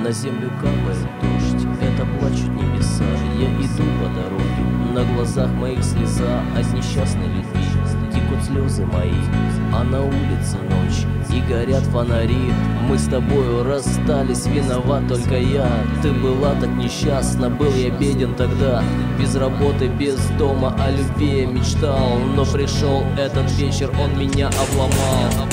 На землю капает дождь, это плачут небеса. Я иду по дороге, на глазах моих слеза от несчастной любви. Текут слезы мои, а на улице ночь, и горят фонари. Мы с тобою расстались, виноват только я. Ты была так несчастна, был я беден тогда. Без работы, без дома, о любви я мечтал. Но пришел этот вечер, он меня обломал.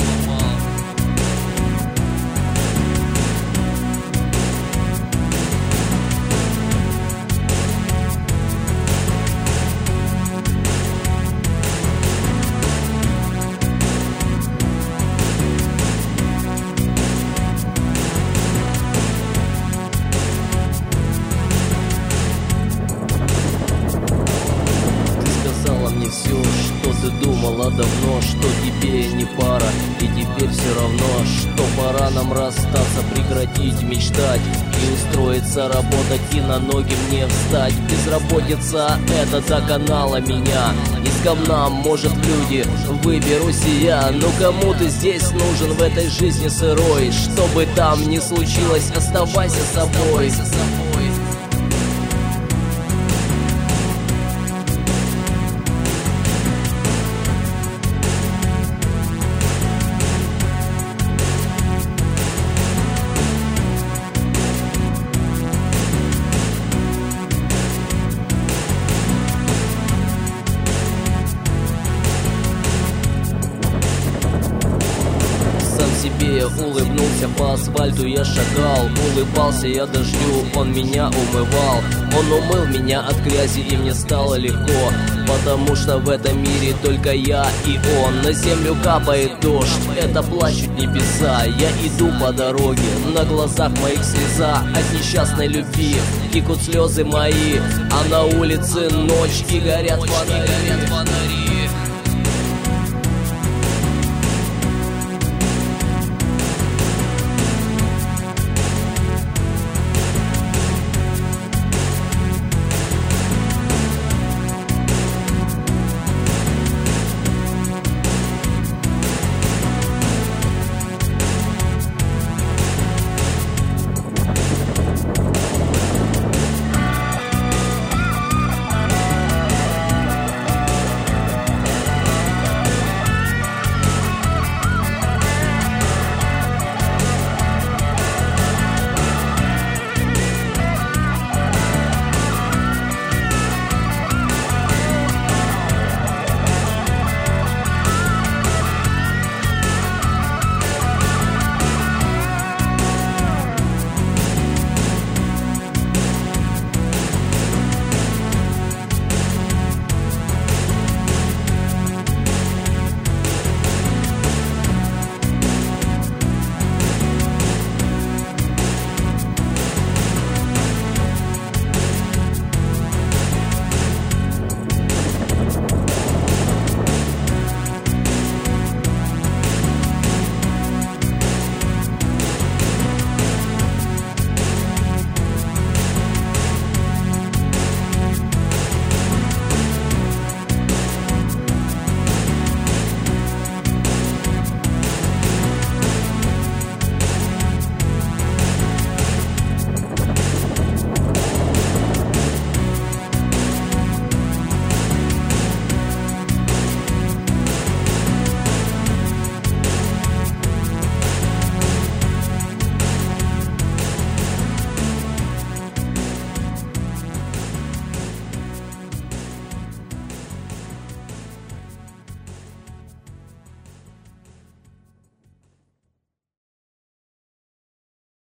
Все, что ты думала давно, что тебе не пара, и теперь все равно, что пора нам расстаться, прекратить мечтать и устроиться работать, и на ноги мне встать. Безработица это доконала меня, из говна, может, люди выберусь и я. Но кому ты здесь нужен в этой жизни сырой? Что бы там ни случилось, оставайся собой. Себе улыбнулся, по асфальту я шагал, улыбался я дождю, он меня умывал. Он умыл меня от грязи, и мне стало легко, потому что в этом мире только я и он. На землю капает дождь, это плачут небеса. Я иду по дороге, на глазах моих слеза от несчастной любви. Текут слезы мои, а на улице ночь, и горят фонари.